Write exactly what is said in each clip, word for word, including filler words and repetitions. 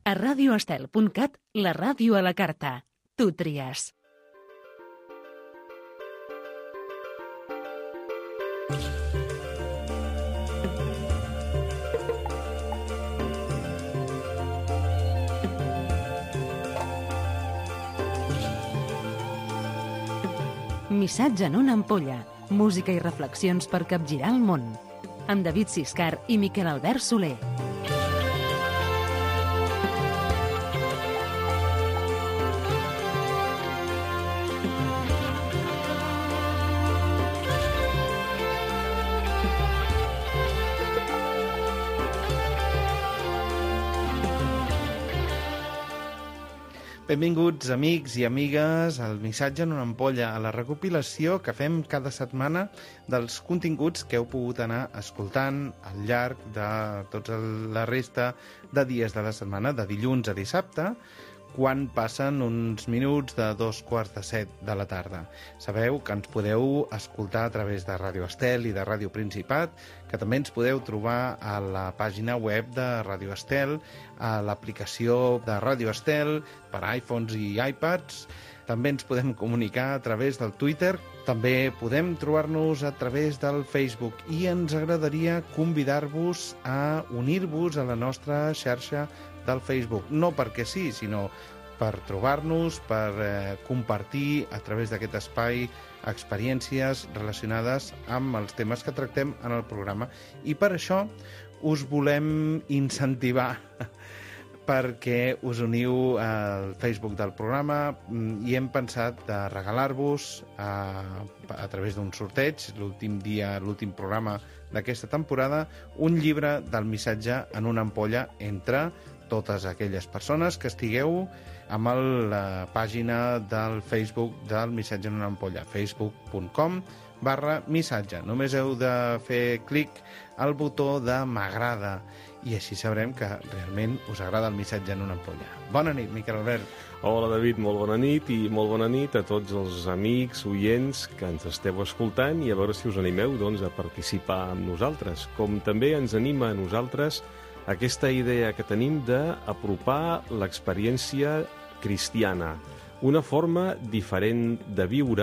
A radio estel punt cat, la ràdio a la carta. Tu tries. Missatge en una ampolla. Música i reflexions per capgirar el món. Amb David Siscar i Miquel Albert Soler. Benvinguts, amics i amigues, al Missatge en una ampolla, a la recopilació que fem cada setmana dels continguts que heu pogut anar escoltant al llarg de tota la resta de dies de la setmana, de dilluns a dissabte, quan passen uns minuts de dos quarts de set de la tarda. Sabeu que ens podeu escoltar a través de Ràdio Estel i de Ràdio Principat, que també ens podeu trobar a la pàgina web de Ràdio Estel, a l'aplicació de Ràdio Estel per a iPhones i iPads. També ens podem comunicar a través del Twitter, també podem trobar-nos a través del Facebook i ens agradaria convidar-vos a unir-vos a la nostra xarxa del Facebook, no perquè sí, sinó per trobar-nos, per eh, compartir a través d'aquest espai experiències relacionades amb els temes que tractem en el programa. I per això us volem incentivar perquè us uniu al Facebook del programa i hem pensat de regalar-vos a, a través d'un sorteig, l'últim dia, l'últim programa d'aquesta temporada, un llibre del Missatge en una ampolla entre totes aquelles persones que estigueu amb el, la pàgina del Facebook del Missatge en una ampolla, facebook punt com barra missatge. Només heu de fer clic al botó de m'agrada i així sabrem que realment us agrada el Missatge en una ampolla. Bona nit, Miquel Albert. Hola, David, molt bona nit i molt bona nit a tots els amics, oients que ens esteu escoltant i a veure si us animeu doncs, a participar amb nosaltres. Com també ens anima a nosaltres aquesta idea que tenim d'apropar l'experiència cristiana, una forma diferent de viure,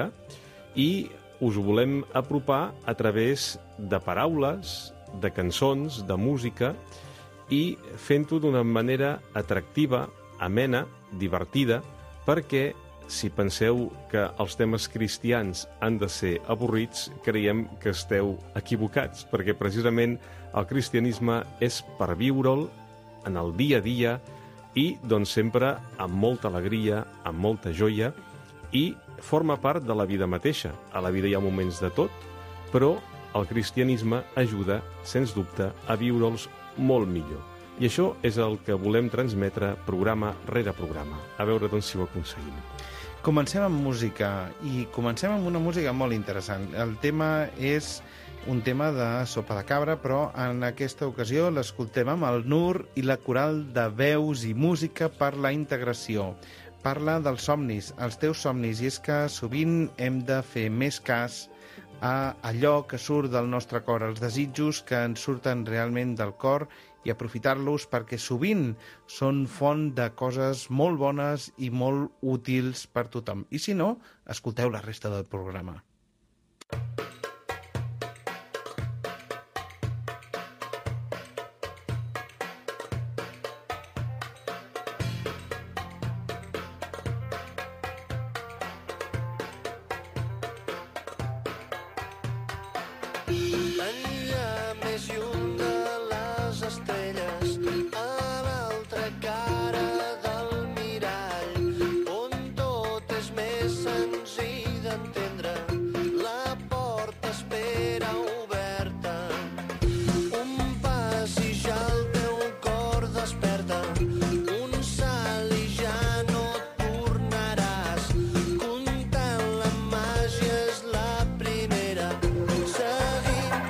i us ho volem apropar a través de paraules, de cançons, de música, i fent-ho d'una manera atractiva, amena, divertida, perquè si penseu que els temes cristians han de ser avorrits, creiem que esteu equivocats, perquè precisament el cristianisme és per viure'l en el dia a dia i doncs sempre amb molta alegria, amb molta joia, i forma part de la vida mateixa. A la vida hi ha moments de tot, però el cristianisme ajuda, sens dubte, a viure'ls molt millor. I això és el que volem transmetre programa rere programa. A veure doncs si ho aconseguim. Comencem amb música, i comencem amb una música molt interessant. El tema és un tema de Sopa de Cabra, però en aquesta ocasió l'escoltem amb el Nur i la Coral de Veus i Música per la Integració. Parla dels somnis, els teus somnis, i és que sovint hem de fer més cas a allò que surt del nostre cor, els desitjos que ens surten realment del cor, i aprofitar-los perquè sovint són font de coses molt bones i molt útils per tothom. I si no, escolteu la resta del programa. Seguint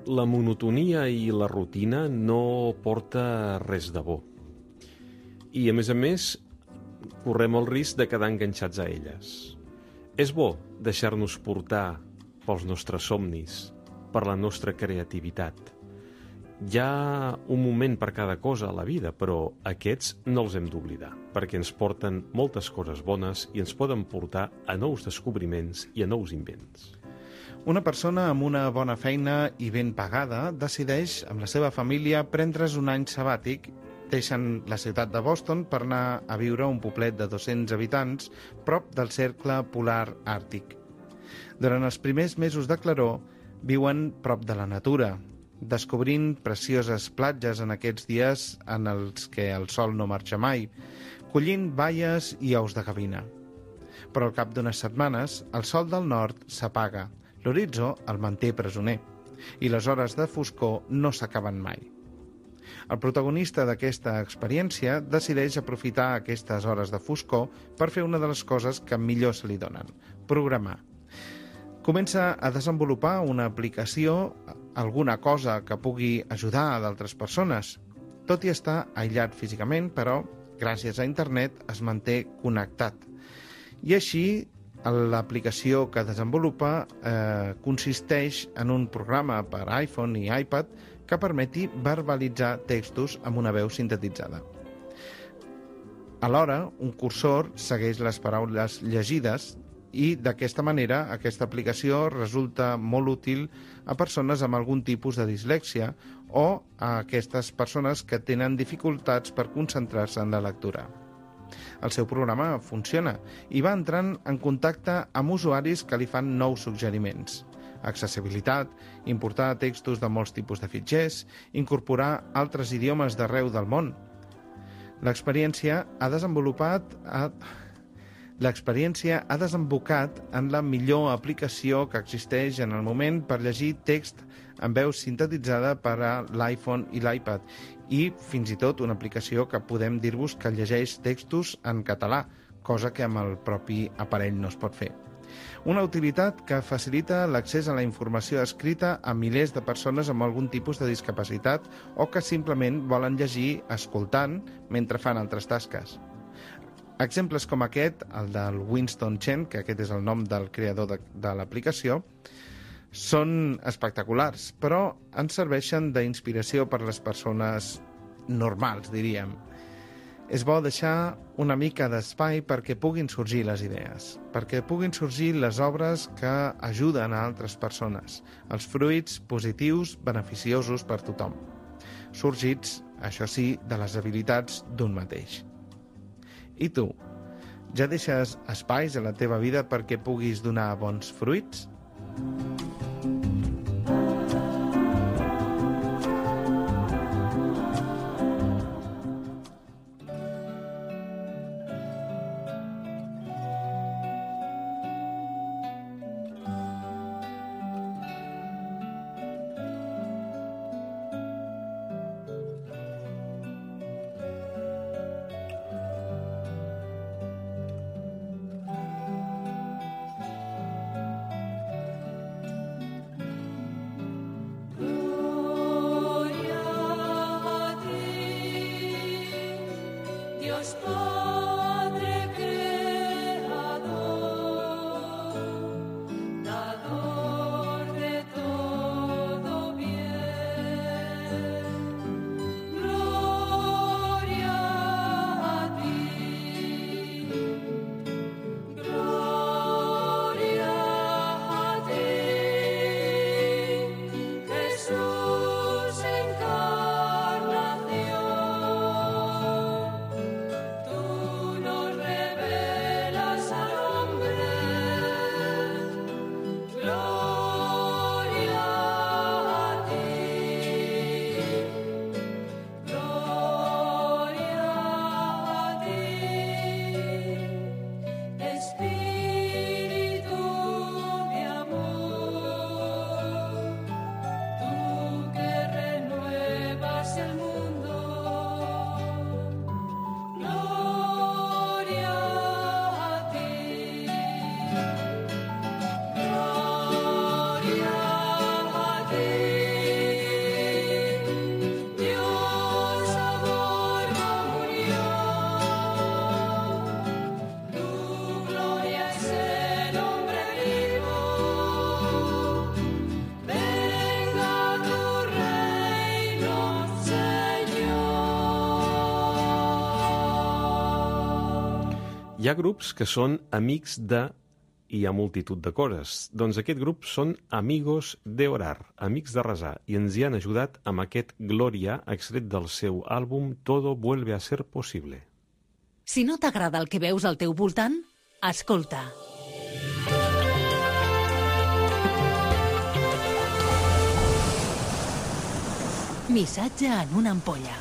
la monotonia i la rutina no porta res de bo. I, a més a més, correm el risc de quedar enganxats a elles. És bo deixar-nos portar pels nostres somnis, per la nostra creativitat. Hi ha un moment per cada cosa a la vida, però aquests no els hem d'oblidar, perquè ens porten moltes coses bones i ens poden portar a nous descobriments i a nous invents. Una persona amb una bona feina i ben pagada decideix, amb la seva família, prendre's un any sabàtic. Deixen la ciutat de Boston per anar a viure a un poblet de dos-cents habitants prop del cercle polar àrtic. Durant els primers mesos de claror, viuen prop de la natura, descobrint precioses platges en aquests dies en els que el sol no marxa mai, collint baies i ous de gavina. Però al cap d'unes setmanes, el sol del nord s'apaga, l'horitzó el manté presoner, i les hores de foscor no s'acaben mai. El protagonista d'aquesta experiència decideix aprofitar aquestes hores de foscor per fer una de les coses que millor se li donen, programar. Comença a desenvolupar una aplicació, alguna cosa que pugui ajudar a d'altres persones. Tot i estar aïllat físicament, però, gràcies a internet, es manté connectat. I així, l'aplicació que desenvolupa eh, consisteix en un programa per iPhone i iPad que permeti verbalitzar textos amb una veu sintetitzada. Alhora, un cursor segueix les paraules llegides i d'aquesta manera aquesta aplicació resulta molt útil a persones amb algun tipus de dislèxia o a aquestes persones que tenen dificultats per concentrar-se en la lectura. El seu programa funciona i va entrant en contacte amb usuaris que li fan nous suggeriments. Accessibilitat, importar textos de molts tipus de fitxers, incorporar altres idiomes d'arreu del món. L'experiència ha desenvolupat... Ha... L'experiència ha desembocat en la millor aplicació que existeix en el moment per llegir text en veu sintetitzada per a l'iPhone i l'iPad i fins i tot una aplicació que podem dir-vos que llegeix textos en català, cosa que amb el propi aparell no es pot fer. Una utilitat que facilita l'accés a la informació escrita a milers de persones amb algun tipus de discapacitat o que simplement volen llegir escoltant mentre fan altres tasques. Exemples com aquest, el del Winston Chen, que aquest és el nom del creador de, de l'aplicació, són espectaculars, però ens serveixen d'inspiració per a les persones normals, diríem. És bo deixar una mica d'espai perquè puguin sorgir les idees, perquè puguin sorgir les obres que ajuden a altres persones, els fruits positius beneficiosos per tothom, sorgits, això sí, de les habilitats d'un mateix. I tu, ja deixes espais a la teva vida perquè puguis donar bons fruits? Hi ha grups que són amics de... i hi ha multitud de coses. Doncs aquest grup són Amigos de Orar, amics de resar, i ens hi han ajudat amb aquest Gloria, extret del seu àlbum Todo vuelve a ser posible. Si no t'agrada el que veus al teu voltant, escolta. Missatge en una ampolla.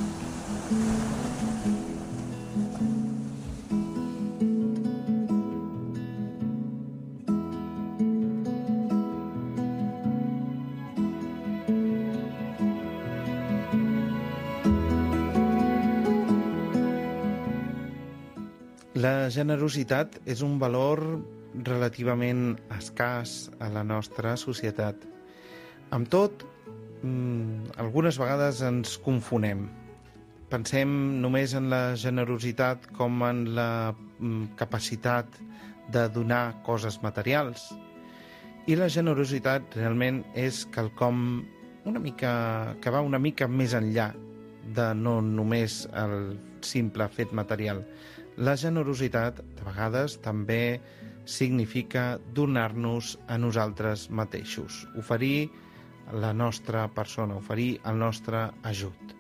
La generositat és un valor relativament escàs a la nostra societat. Amb tot, algunes vegades ens confonem. Pensem només en la generositat com en la capacitat de donar coses materials. I la generositat realment és quelcom una mica, que va una mica més enllà de no només el simple fet material. La generositat, de vegades, també significa donar-nos a nosaltres mateixos, oferir la nostra persona, oferir el nostre ajut.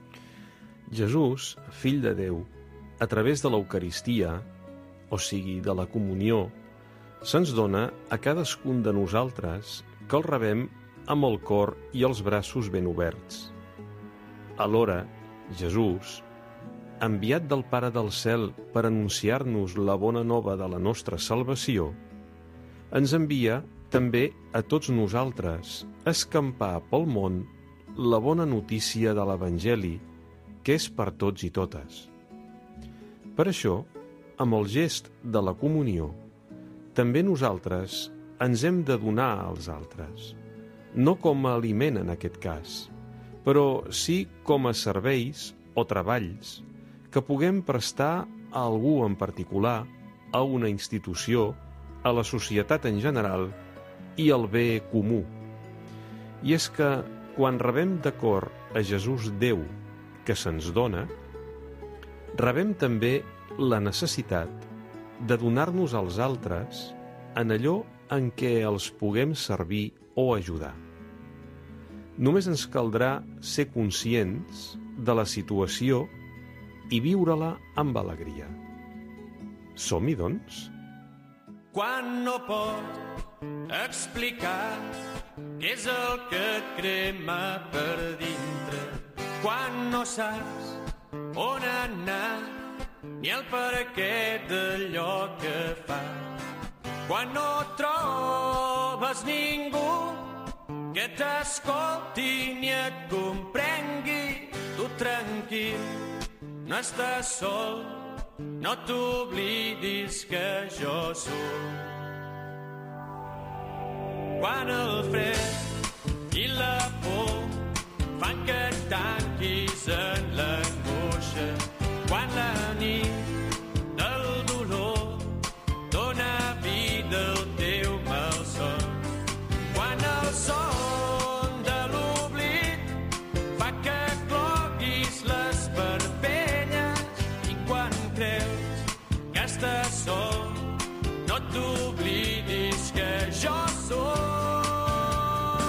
Jesús, fill de Déu, a través de l'Eucaristia, o sigui, de la comunió, se'ns dona a cadascun de nosaltres que el rebem amb el cor i els braços ben oberts. Alhora, Jesús, enviat del Pare del Cel per anunciar-nos la bona nova de la nostra salvació, ens envia també a tots nosaltres a escampar pel món la bona notícia de l'Evangeli, que és per tots i totes. Per això, amb el gest de la comunió, també nosaltres ens hem de donar als altres, no com a aliment en aquest cas, però sí com a serveis o treballs que puguem prestar a algú en particular, a una institució, a la societat en general i al bé comú. I és que, quan rebem de cor a Jesús Déu que se'ns dona, rebem també la necessitat de donar-nos als altres en allò en què els puguem servir o ajudar. Només ens caldrà ser conscients de la situació i viure-la amb alegria. Som-hi, doncs? Quan no pot explicar què és el que et crema per dintre, quan no saps on anar ni el per què d'allò que fas, quan no trobes ningú que t'escolti ni et comprengui, tu tranquil, no estàs sol, no t'oblidis que jo soc. Quan el fred i la por fan que et tanquis en l'angoixa, quan la nit del dolor dona vida al teu malson, quan el son de l'oblit fa que cloguis les parpelles i quan creus que estàs sol, no t'oblidis que jo soc.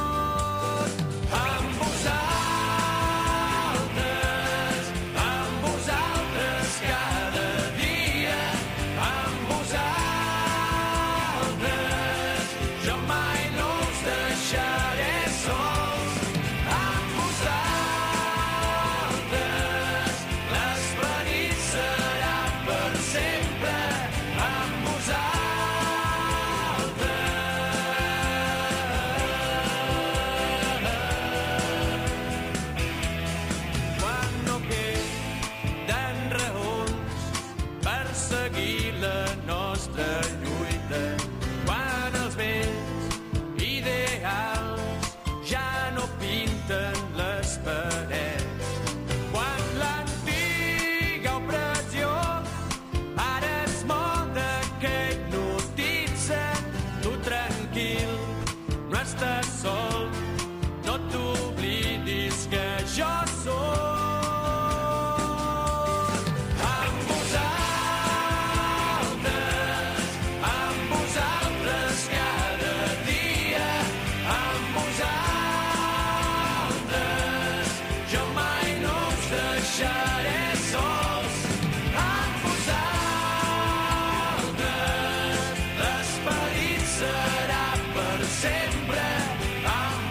serà per sempre amb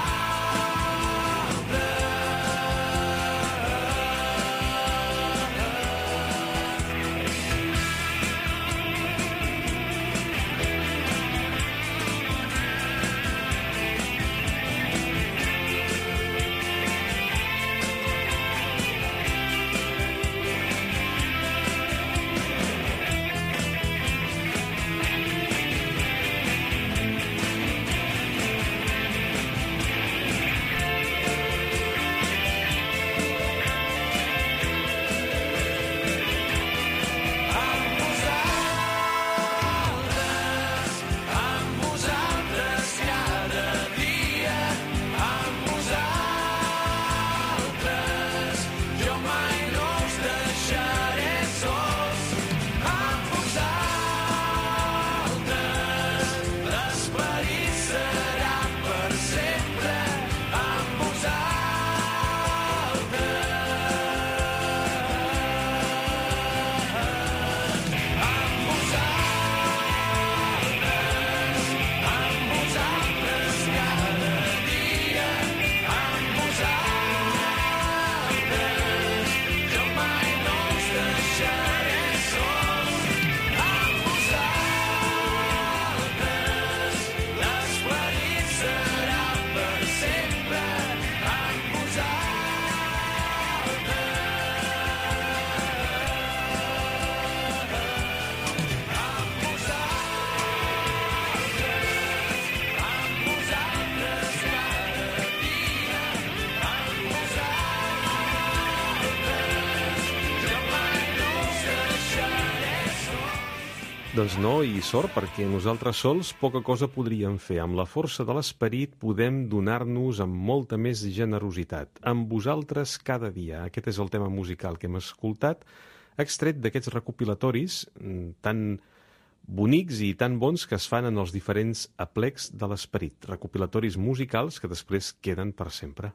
Doncs no, i sort, perquè nosaltres sols poca cosa podríem fer. Amb la força de l'esperit podem donar-nos amb molta més generositat. Amb vosaltres cada dia. Aquest és el tema musical que hem escoltat, extret d'aquests recopilatoris tan bonics i tan bons que es fan en els diferents aplecs de l'esperit. Recopilatoris musicals que després queden per sempre.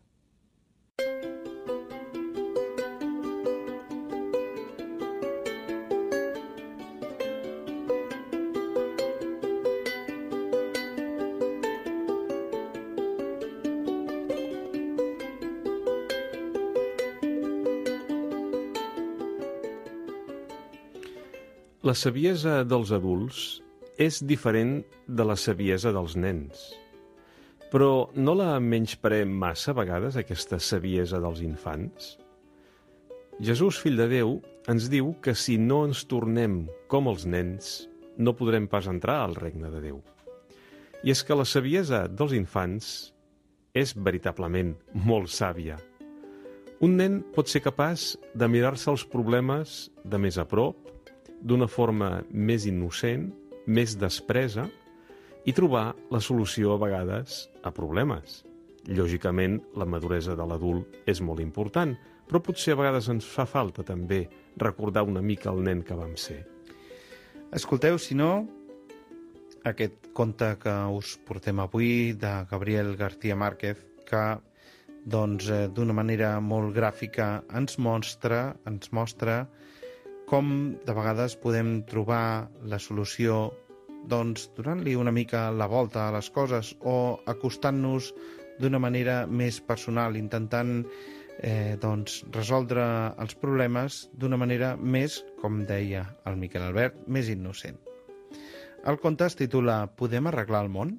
La saviesa dels adults és diferent de la saviesa dels nens. Però no la menyspreem massa a vegades, aquesta saviesa dels infants? Jesús, fill de Déu, ens diu que si no ens tornem com els nens, no podrem pas entrar al regne de Déu. I és que la saviesa dels infants és veritablement molt sàvia. Un nen pot ser capaç de mirar-se els problemes de més a prop, d'una forma més innocent, més despresa, i trobar la solució a vegades a problemes. Lògicament, la maduresa de l'adult és molt important, però potser a vegades ens fa falta també recordar una mica el nen que vam ser. Escolteu, si no, aquest conte que us portem avui de Gabriel García Márquez, que doncs, d'una manera molt gràfica ens mostra, ens mostra com de vegades podem trobar la solució doncs, donant-li una mica la volta a les coses o acostant-nos d'una manera més personal, intentant eh, doncs, resoldre els problemes d'una manera més, com deia el Miquel Albert, més innocent. El conte es titula Podem arreglar el món?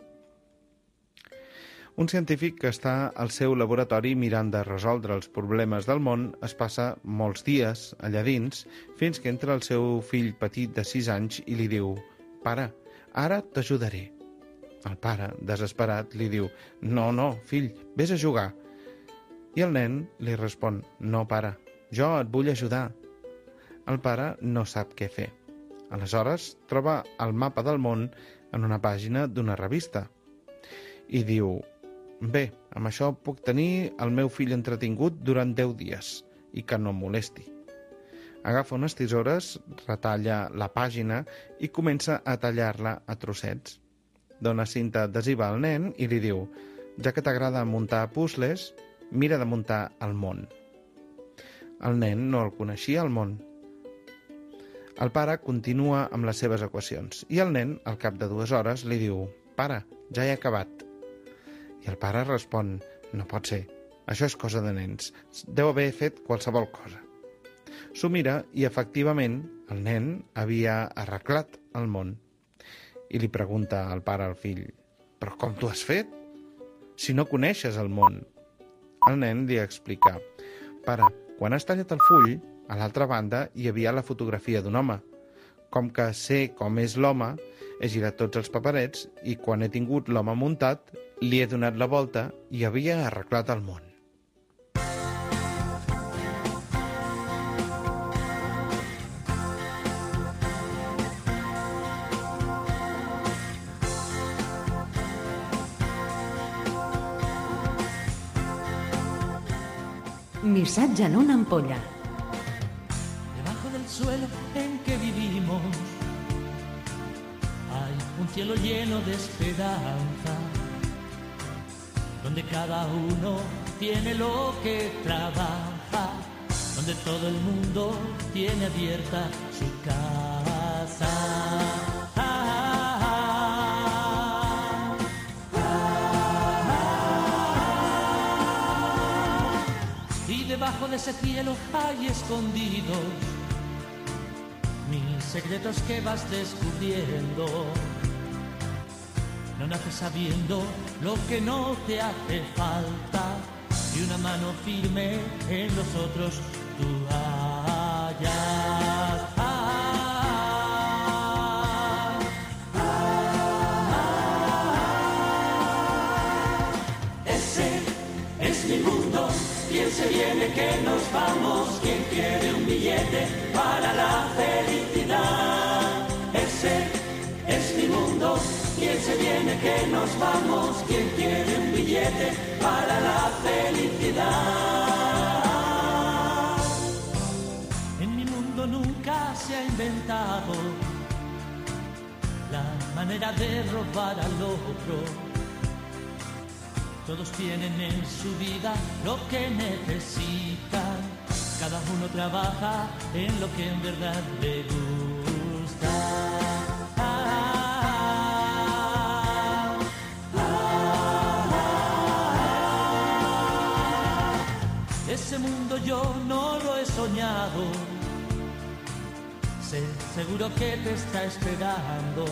Un científic que està al seu laboratori mirant de resoldre els problemes del món es passa molts dies allà dins fins que entra el seu fill petit de sis anys i li diu «Pare, ara t'ajudaré». El pare, desesperat, li diu «No, no, fill, vés a jugar». I el nen li respon «No, pare, jo et vull ajudar». El pare no sap què fer. Aleshores troba el mapa del món en una pàgina d'una revista i diu «Bé, amb això puc tenir el meu fill entretingut durant deu dies i que no em molesti». Agafa unes tisores, retalla la pàgina i comença a tallar-la a trossets. Dona cinta adhesiva al nen i li diu «Ja que t'agrada muntar puzzles, mira de muntar el món». El nen no el coneixia, el món. El pare continua amb les seves equacions i el nen, al cap de dues hores, li diu «Pare, ja he acabat». I el pare respon «No pot ser, això és cosa de nens, deu haver fet qualsevol cosa». S'ho mira i, efectivament, el nen havia arreglat el món. I li pregunta al pare al fill «Però com t'ho has fet? Si no coneixes el món». El nen li explica «Pare, quan has tallat el full, a l'altra banda hi havia la fotografia d'un home. Com que sé com és l'home, he girat tots els paperets i quan he tingut l'home muntat, li he donat la volta i havia arreglat el món». Missatge en una ampolla. Debajo del suelo en que vivimos hay un cielo lleno de esperanza, donde cada uno tiene lo que trabaja, donde todo el mundo tiene abierta su casa. Debajo de ese cielo hay escondidos mil secretos que vas descubriendo. No naces sabiendo lo que no te hace falta y una mano firme en los otros tú hallas. ¿Quién se viene que nos vamos? ¿Quién quiere un billete para la felicidad? Ese es mi mundo. ¿Quién se viene que nos vamos? ¿Quién quiere un billete para la felicidad? En mi mundo nunca se ha inventado la manera de robar al otro. Todos tienen en su vida lo que necesitan. Cada uno trabaja en lo que en verdad le gusta. Ah, ah, ah, Ese mundo yo no lo he soñado. Sé seguro que te está esperando.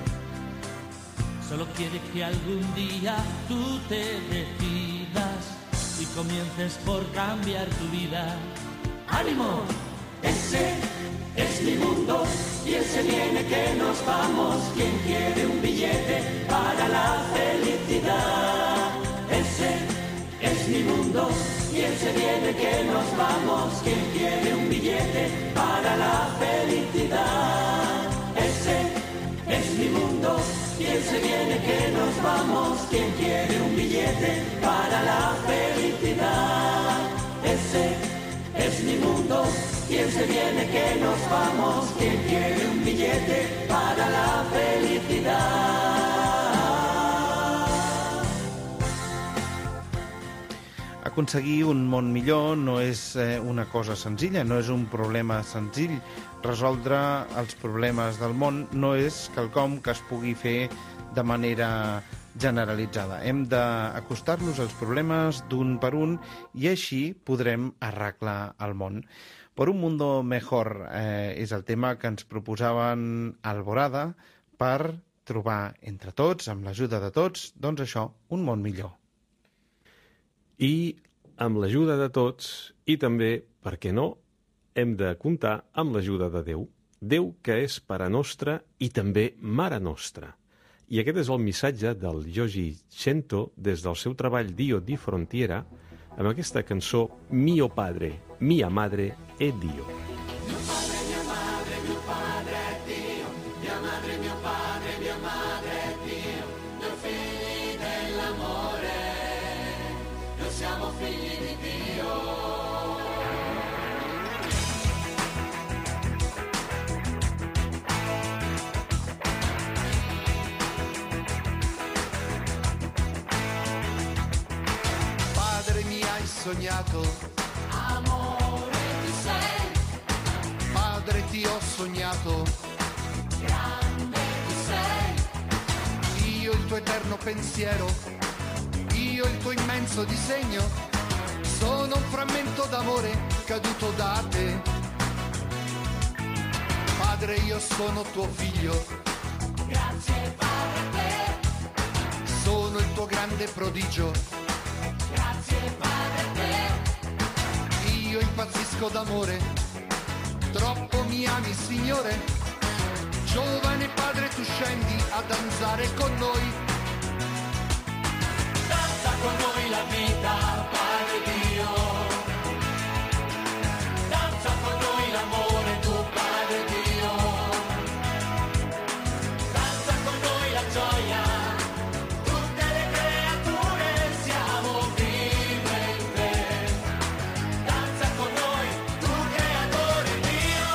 Solo quiere que algún día tú te decidas y comiences por cambiar tu vida. ¡Ánimo! Ese es mi mundo. ¿Quién se viene que nos vamos? ¿Quién quiere un billete para la felicidad? Ese es mi mundo. ¿Quién se viene que nos vamos? ¿Quién quiere un billete para la felicidad? Ese es mi mundo. ¿Quién se viene que nos vamos? ¿Quién quiere un billete para la felicidad? Ese es mi mundo. ¿Quién se viene que nos vamos? ¿Quién quiere un billete para la felicidad? Aconseguir un món millor no és eh, una cosa senzilla, no és un problema senzill. Resoldre els problemes del món no és quelcom que es pugui fer de manera generalitzada. Hem d'acostar-nos als problemes d'un per un i així podrem arreglar el món. Per un mundo mejor eh, és el tema que ens proposaven Alborada per trobar entre tots, amb l'ajuda de tots, doncs això, un món millor. I amb l'ajuda de tots, i també, per què no, hem de comptar amb l'ajuda de Déu. Déu que és Pare Nostre i també Mare Nostra. I aquest és el missatge del Yogi Cento des del seu treball Dio di Frontiera amb aquesta cançó Mio Padre, Mia Madre e Dio. Mio padre, mia madre, mio padre è Dio. Mia madre, mio padre, mia madre è Dio. Noi figli dell'amore, noi siamo figli di Dio. Sognato, Amore tu sei, padre ti ti ho sognato. Grande tu sei. Io il tuo eterno pensiero, io il tuo immenso disegno, sono un frammento d'amore caduto da te. Padre, io sono tuo figlio. Grazie Padre a te. Sono il tuo grande prodigio. Grazie Padre a te. Io impazzisco d'amore, troppo mi ami Signore. Giovane padre, tu scendi a danzare con noi. Danza con noi la vita, Padre Dio. Danza con noi l'amore, tu Padre Dio. Danza con noi la gioia. Tutte le creature siamo vive in te. Danza con noi, tu creatore Dio.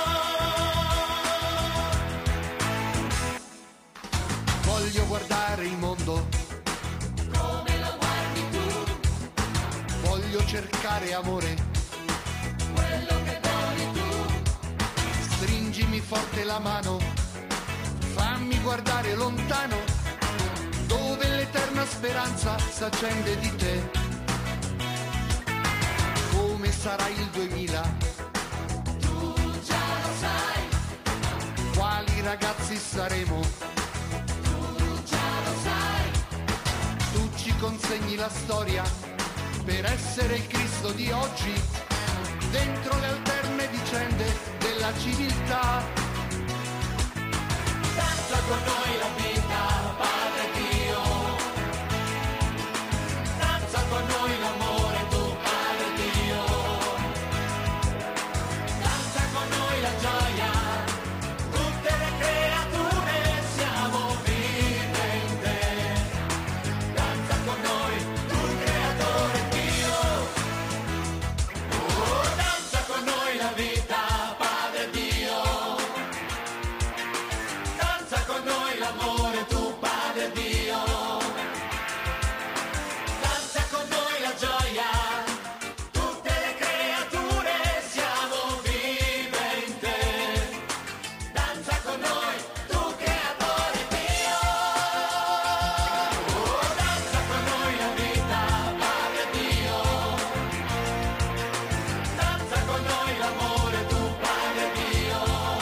Voglio guardare il mondo, Come lo guardi tu, voglio cercare amore. quello che doni tu. Stringimi forte la mano, fammi guardare lontano, dove l'eterna speranza s'accende di te. Come sarà il duemila? Tu già lo sai, Quali ragazzi saremo? tu già lo sai. Tu ci consegni la storia per essere il Cristo di oggi, dentro le alterne vicende della civiltà. Danza con noi la vita, Padre Dio. Danza con noi l'amore, tu Padre Dio. Danza con noi la gioia. Tutte le creature siamo vive in te. Danza con noi, tu creatore Dio. Oh, danza con noi la vita, Padre Dio. Danza con noi l'amore, tu Padre Dio. Danza con noi la gioia. Tutte le creature siamo vive in te. Danza con noi, tu creatore Dio. Oh, danza con noi la vita, Padre Dio. Danza con noi l'amore, tu Padre Dio.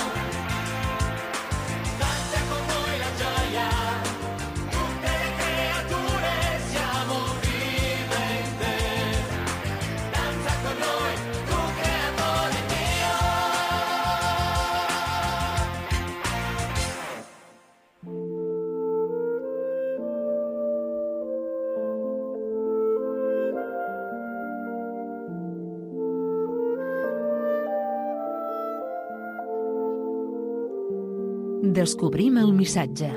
Danza con noi la gioia. Tutte le creature siamo vive in te. Danza con noi, tu creatore Dio. Descobrim el missatge.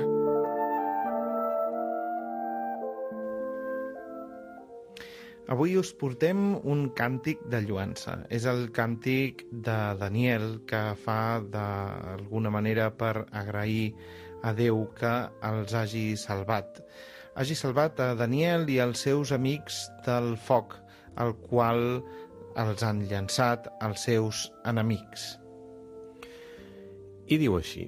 Avui us portem un càntic de lluança. És el càntic de Daniel, que fa d'alguna manera per agrair a Déu que els hagi salvat. Hagi salvat a Daniel i els seus amics del foc, al qual els han llançat els seus enemics. I diu així: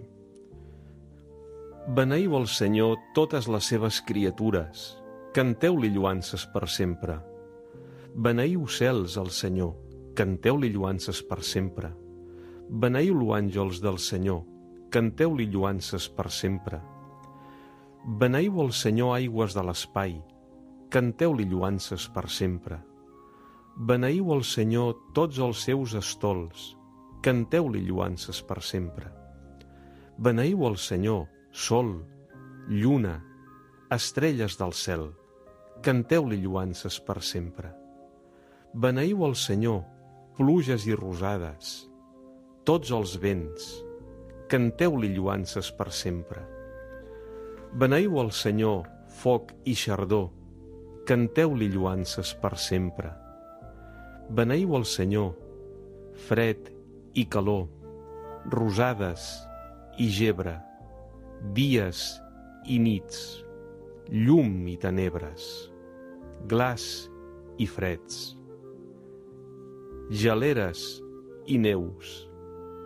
Beneiu el Senyor totes les seves criatures, canteu-li lloances per sempre. Beneiu cels al Senyor, canteu-li lloances per sempre. Beneiu-lo àngels del Senyor, canteu-li lloances per sempre. Beneiu el Senyor aigües de l'espai, canteu-li lloances per sempre. Beneiu el Senyor tots els seus estols, canteu-li lloances per sempre. Beneiu el Senyor, sol, lluna, estrelles del cel, canteu-li lloances per sempre. Beneiu el Senyor, pluges i rosades, tots els vents, canteu-li lloances per sempre. Beneiu el Senyor, foc i xardor, canteu-li lloances per sempre. Beneiu el Senyor, fred i calor, rosades i gebre, dies i nits, llum i tenebres, glaç i freds, geleres i neus,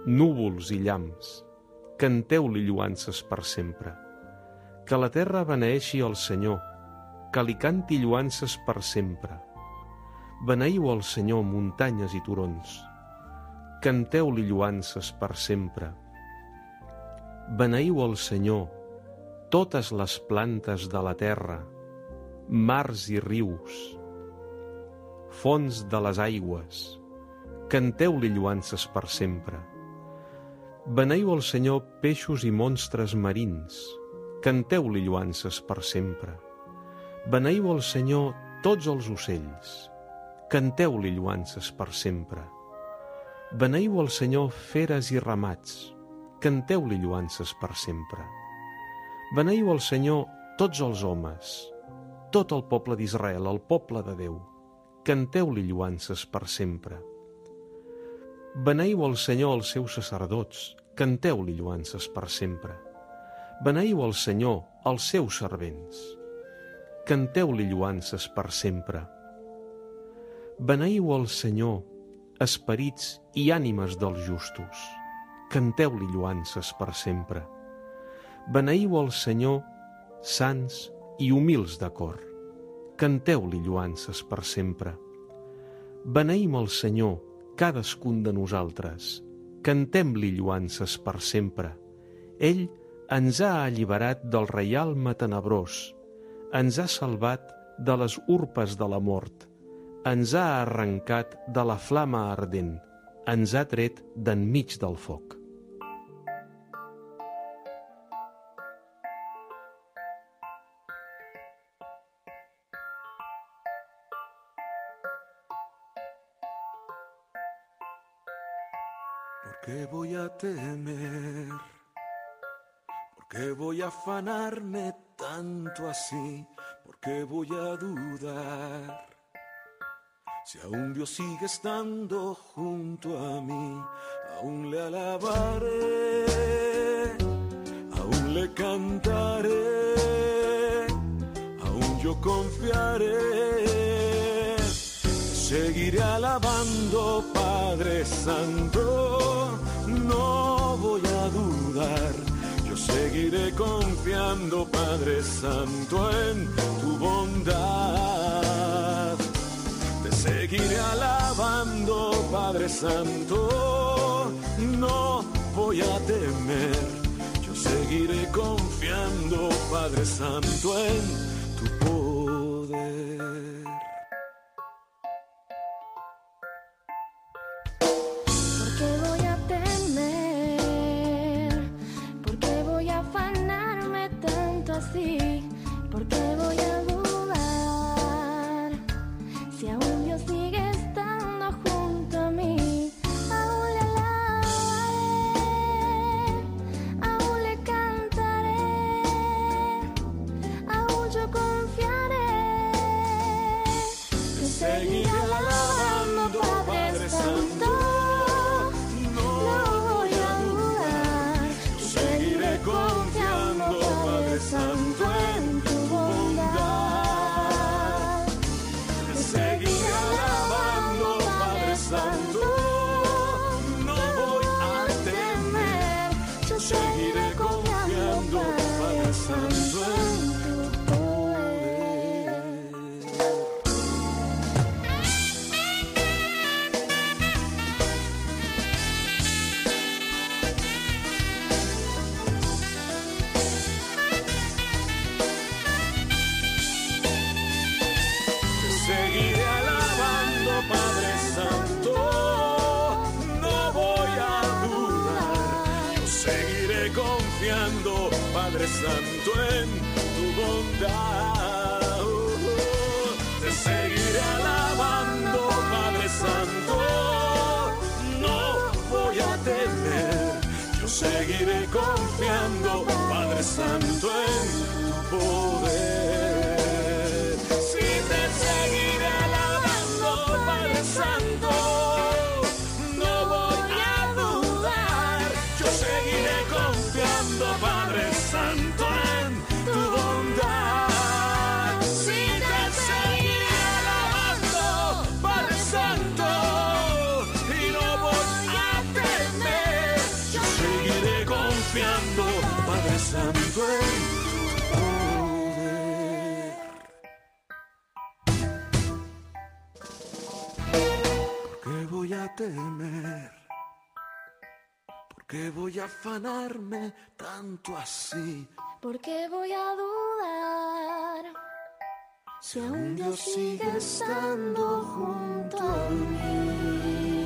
núvols i llamps, canteu-li lloances per sempre. Que la terra beneeixi el Senyor, que li canti lloances per sempre. Beneiu el Senyor muntanyes i turons, canteu-li lloances per sempre. Beneiu el Senyor totes les plantes de la terra, mars i rius, fonts de les aigües, canteu-li lloances per sempre. Beneiu el Senyor peixos i monstres marins, canteu-li lloances per sempre. Beneiu el Senyor tots els ocells, canteu-li lloances per sempre. Beneiu el Senyor feres i ramats, canteu-li lloances per sempre. Beneiu el Senyor tots els homes, tot el poble d'Israel, el poble de Déu, canteu-li lloances per sempre. Beneiu el Senyor els seus sacerdots, canteu-li lloances per sempre. Beneiu el Senyor els seus servents, canteu-li lloances per sempre. Beneiu el Senyor esperits i ànimes dels justos, canteu-li lloances per sempre. Beneiu el Senyor sants i humils de cor, canteu-li lloances per sempre. Beneïm el Senyor, cadascun de nosaltres, cantem-li lloances per sempre. Ell ens ha alliberat del reialme tenebrós, ens ha salvat de les urpes de la mort, ens ha arrencat de la flama ardent, ens ha tret d'enmig del foc. ¿Por qué voy a temer? ¿Por qué voy a afanarme tanto así? ¿Por qué voy a dudar? Si aún Dios sigue estando junto a mí, aún le alabaré, aún le cantaré, aún yo confiaré. Seguiré alabando, Padre Santo, no voy a dudar. Yo seguiré confiando, Padre Santo, en tu bondad. Te seguiré alabando, Padre Santo, no voy a temer. Yo seguiré confiando, Padre Santo, en tu poder. ¿Por qué voy a dudar? Si aún Dios sigue estando junto a mí, aún le alabaré, aún le cantaré, aún yo confiaré. Te seguiré alabando, Padre Santo, no voy a dudar. Yo seguiré confiando, Padre Santo, en tu bondad. Te seguiré alabando, Padre Santo, no voy a temer. Yo seguiré confiando, Padre Santo, en tu poder. Seguiré alabando, Padre Santo, no voy a dudar. Yo seguiré confiando, Padre Santo, en tu bondad. Te seguiré alabando, Padre Santo, no voy a temer. Yo seguiré confiando, Padre Santo, en tu poder. Si te seguiré alabando, Padre Santo, no voy a dudar. Yo seguiré confiando, Padre Santo, en tu bondad. Si te seguiré alabando, Padre Santo, y no voy a temer. a temer? ¿Por qué voy a afanarme tanto así? ¿Por qué voy a dudar? Si aún Dios sigue estando junto a mí.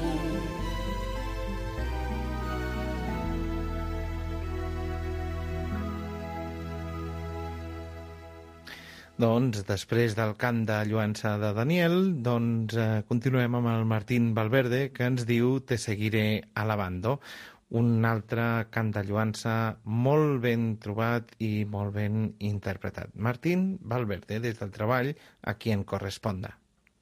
Doncs, després del cant de lluança de Daniel, doncs eh, continuem amb el Martín Valverde, que ens diu Te seguiré alabando, un altre cant de lluança molt ben trobat i molt ben interpretat. Martín Valverde, des del treball, a qui en corresponda.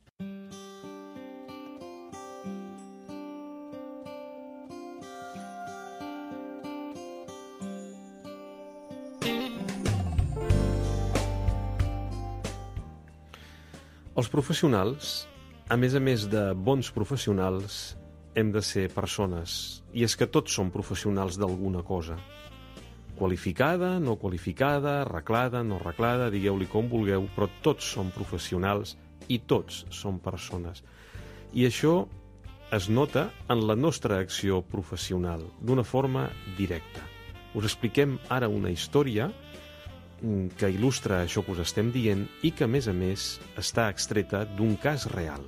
Els professionals, a més a més de bons professionals, hem de ser persones. I és que tots som professionals d'alguna cosa. Qualificada, no qualificada, arreglada, no arreglada, digueu-li com vulgueu, però tots som professionals i tots som persones. I això es nota en la nostra acció professional, d'una forma directa. Us expliquem ara una història que il·lustra això que us estem dient i que, a més a més, està extreta d'un cas real.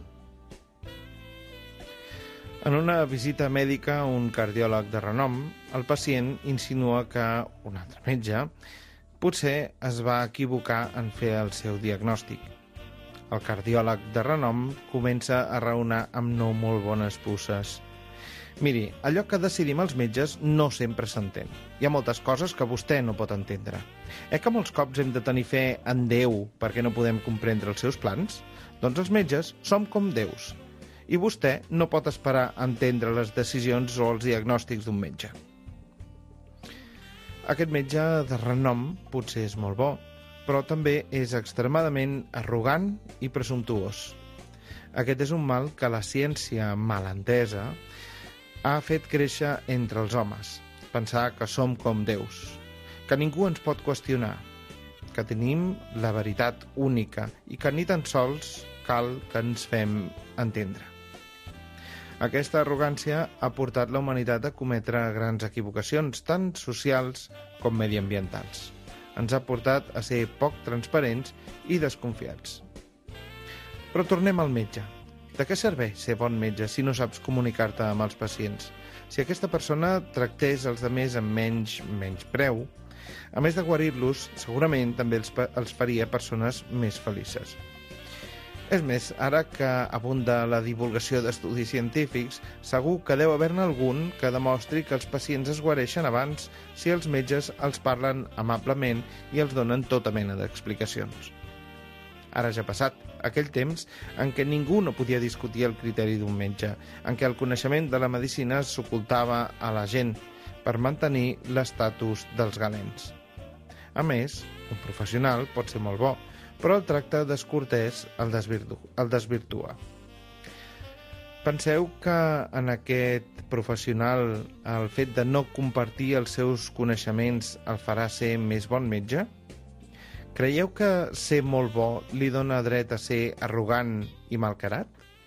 En una visita mèdica a un cardiòleg de renom, el pacient insinua que un altre metge potser es va equivocar en fer el seu diagnòstic. El cardiòleg de renom comença a raonar amb no molt bones puces. Miri, allò que decidim els metges no sempre s'entén. Hi ha moltes coses que vostè no pot entendre. Eh que molts cops hem de tenir fe en Déu perquè no podem comprendre els seus plans? Doncs els metges som com déus. I vostè no pot esperar a entendre les decisions o els diagnòstics d'un metge. Aquest metge de renom potser és molt bo, però també és extremadament arrogant i presumptuós. Aquest és un mal que la ciència mal entesa ha fet créixer entre els homes, pensar que som com déus, que ningú ens pot qüestionar, que tenim la veritat única i que ni tan sols cal que ens fem entendre. Aquesta arrogància ha portat la humanitat a cometre grans equivocacions, tant socials com mediambientals. Ens ha portat a ser poc transparents i desconfiats. Però tornem al metge. De què serveix ser bon metge si no saps comunicar-te amb els pacients? Si aquesta persona tractés els altres amb menys, menys preu, a més de guarir-los, segurament també els, els faria persones més felices. És més, ara que abunda la divulgació d'estudis científics, segur que deu haver-ne algun que demostri que els pacients es guareixen abans si els metges els parlen amablement i els donen tota mena d'explicacions. Ara ja ha passat aquell temps en què ningú no podia discutir el criteri d'un metge, en què el coneixement de la medicina s'ocultava a la gent per mantenir l'estatus dels galens. A més, un professional pot ser molt bo, però el tracte descortès el, desvirtu el desvirtua. Penseu que en aquest professional el fet de no compartir els seus coneixements el farà ser més bon metge? Creieu que ser molt bo li dona dret a ser arrogant i malcarat?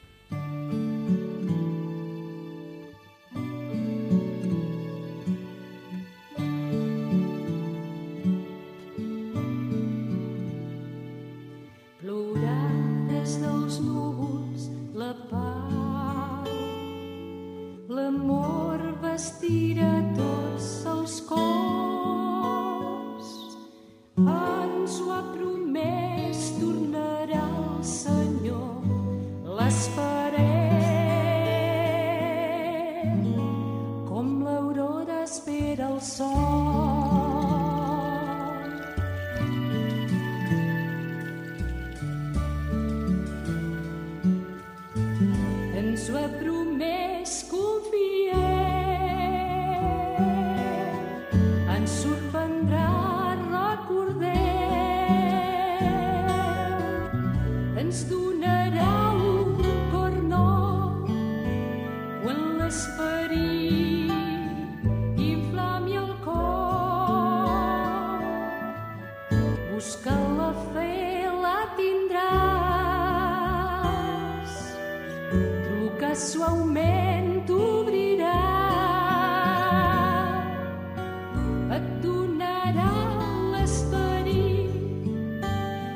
Plourà des dels núvols la pau, l'amor vestirà tots els cors. Ens ho ha promès, tornarà el Senyor, l'esperem.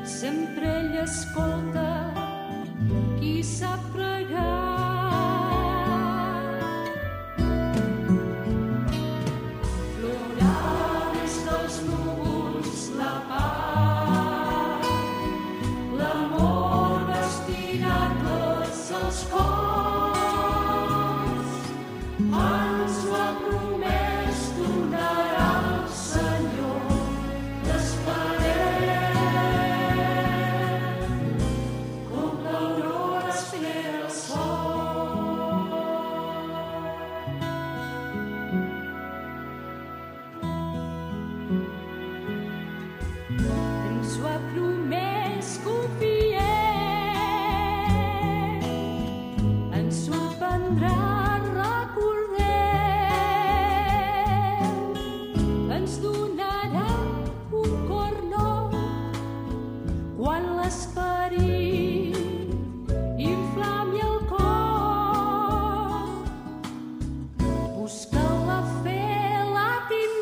sempre ell escolta qui sap pregar. Plourà des dels núvols la pau, l'amor vestirà tots els cors, ens ho ha promès, tornarà el Senyor, l'esperem, com l'aurora espera el sol. Ens ho ha promès, confiem, ens ho prendrà, recordem, ens donarà un cor nou quan l'esperit inflami el cor. Busca la fe, la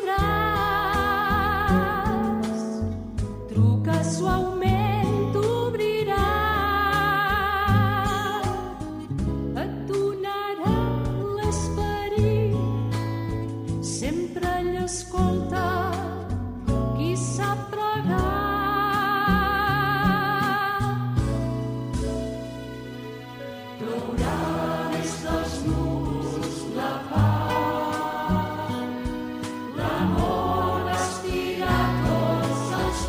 tindràs, truca suaument, t'obrirà, et donarà l'esperit, sempre l'escolta qui sap pregar. Plourà des dels núvols la pau, l'amor vestirà tots els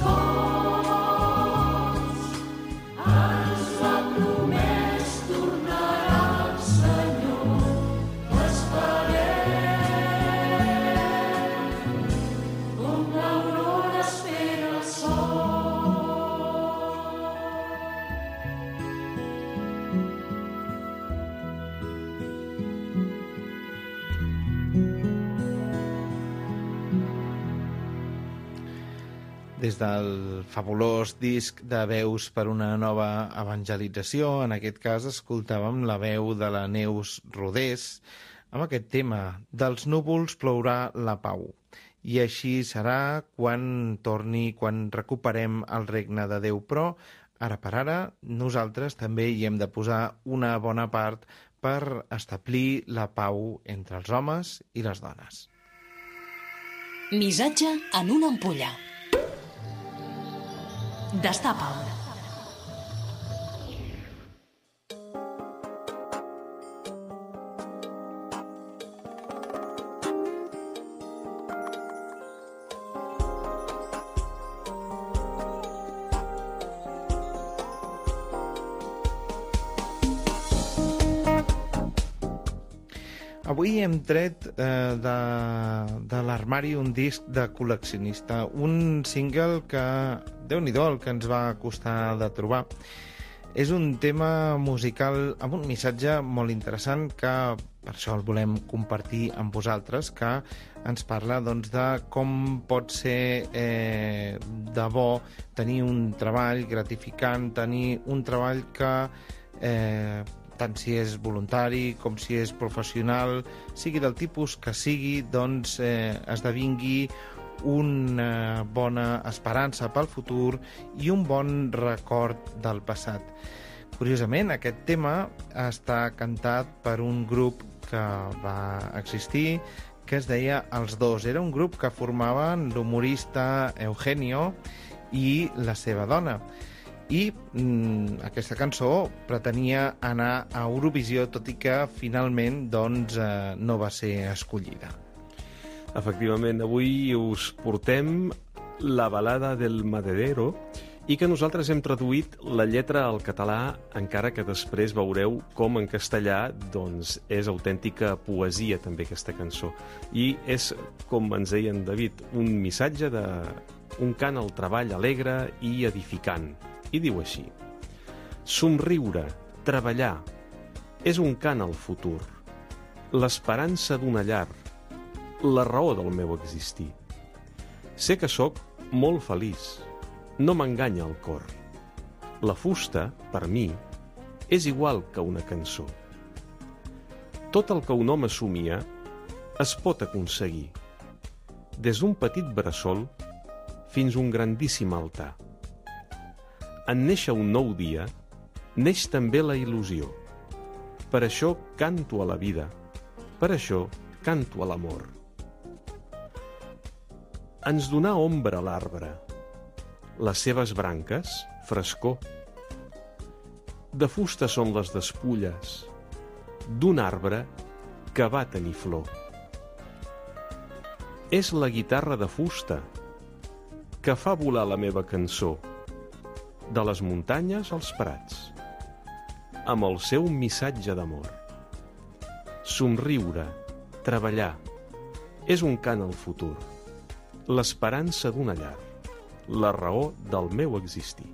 cors, ens ho ha promès, tornarà el Senyor, l'esperem, com l'aurora espera el sol. Des del fabulós disc de Veus per una nova evangelització, en aquest cas escoltàvem la veu de la Neus Rodés amb aquest tema, dels núvols plourà la pau. I així serà quan torni, quan recuperem el regne de Déu. Però, ara per ara, nosaltres també hi hem de posar una bona part per establir la pau entre els homes i les dones. Missatge en una ampolla. Destapa'l. Avui hem tret eh, de, de l'armari un disc de col·leccionista, un single que, Déu-n'hi-do, el que ens va costar de trobar. És un tema musical amb un missatge molt interessant que per això el volem compartir amb vosaltres, que ens parla doncs, de com pot ser eh, de bo tenir un treball gratificant, tenir un treball que eh, tant si és voluntari com si és professional, sigui del tipus que sigui, doncs eh, esdevingui una bona esperança pel futur i un bon record del passat. Curiosament, aquest tema està cantat per un grup que va existir, que es deia Els Dos. Era un grup que formaven l'humorista Eugenio i la seva dona. I mm, aquesta cançó pretenia anar a Eurovisió, tot i que finalment doncs, eh, no va ser escollida. Efectivament, avui us portem la balada del Maderero i que nosaltres hem traduït la lletra al català, encara que després veureu com en castellà doncs, és autèntica poesia també aquesta cançó. I és, com ens deia en David, un missatge de un cant al treball alegre i edificant. I diu així: somriure, treballar, és un cant al futur, l'esperança d'una llar, la raó del meu existir. Sé que sóc molt feliç, no m'enganya el cor. La fusta, per mi, és igual que una cançó. Tot el que un home somia es pot aconseguir, des d'un petit bressol fins un grandíssim altar. en néixer un nou dia, neix també la il·lusió. Per això canto a la vida, per això canto a l'amor. Ens donà ombra l'arbre, les seves branques, frescor. De fusta són les despulles d'un arbre que va tenir flor. És la guitarra de fusta que fa volar la meva cançó de les muntanyes als prats, amb el seu missatge d'amor. Somriure, treballar, és un cant al futur, l'esperança d'una llar, la raó del meu existir.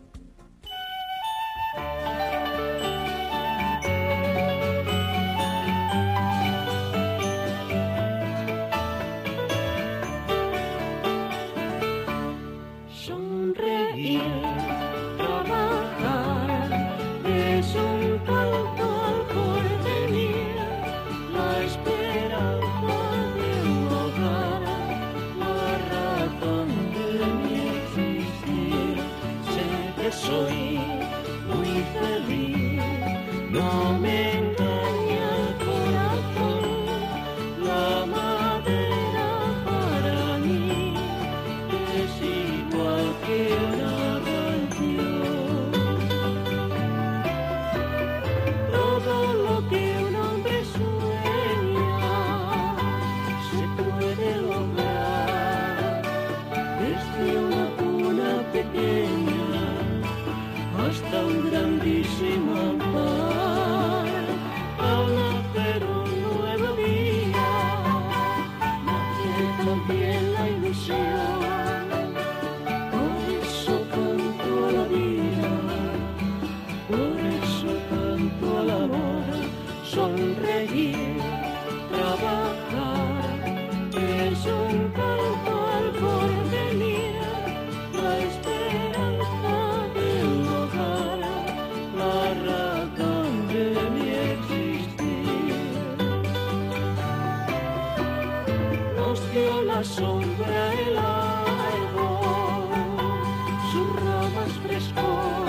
Soy muy feliz, no me engaña el corazón, la madera para mí es igual que una canción. Todo lo que un hombre sueña se puede lograr desde una cuna pequeña hasta un grandísimo altar. Al nacer un nuevo día nace también la ilusión. Por eso canto a la vida, por eso canto al amor. Sonreír, trabajar, es un canto al porvenir, la esperanza del hogar, la razón de mi existir. Nos dio la sombra el árbol, sus ramas frescor,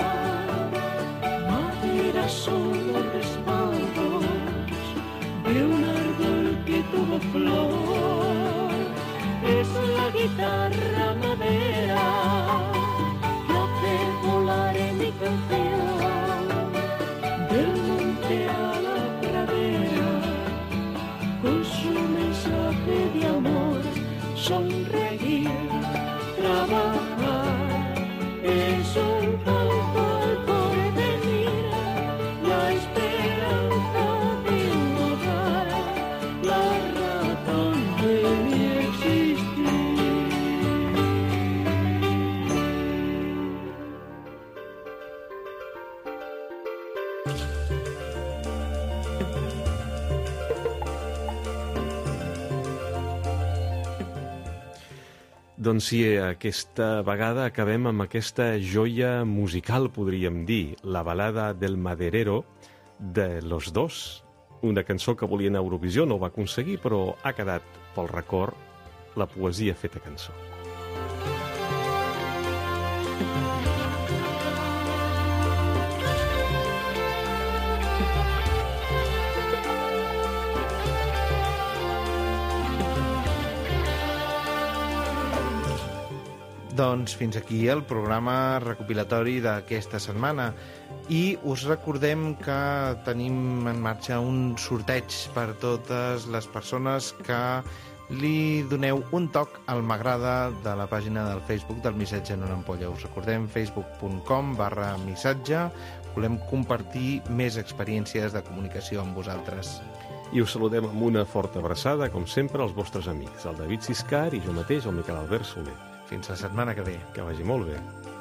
madera son los respaldos de un árbol que tuvo flor. Es la guitarra madera que hace volar en mi canción, del monte a la pradera, con su mensaje de amor. Sonreír, trabajar, es un canto al porvenir, la esperanza de un hogar, la razón de mi existir. Doncs sí, aquesta vegada acabem amb aquesta joia musical, podríem dir, la balada del maderero de Los Dos, una cançó que volia anar a Eurovisió, no ho va aconseguir, però ha quedat pel record la poesia feta cançó. Doncs fins aquí el programa recopilatori d'aquesta setmana. I us recordem que tenim en marxa un sorteig per totes les persones que li doneu un toc al m'agrada de la pàgina del Facebook del Missatge en una ampolla. Us recordem facebook punt com barra missatge. Volem compartir més experiències de comunicació amb vosaltres. I us saludem amb una forta abraçada, com sempre, als vostres amics, el David Siscar i jo mateix, el Miquel Albert Soler. Fins la setmana que ve. Que vagi molt bé.